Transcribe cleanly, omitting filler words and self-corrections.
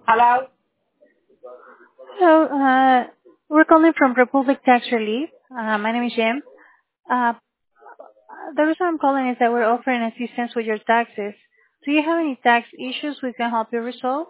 Hello? Hello, we're calling from Republic Tax Relief. My name is Jim. Uh, the reason I'm calling is that we're offering assistance with your taxes. Do you have any tax issues we can help you resolve?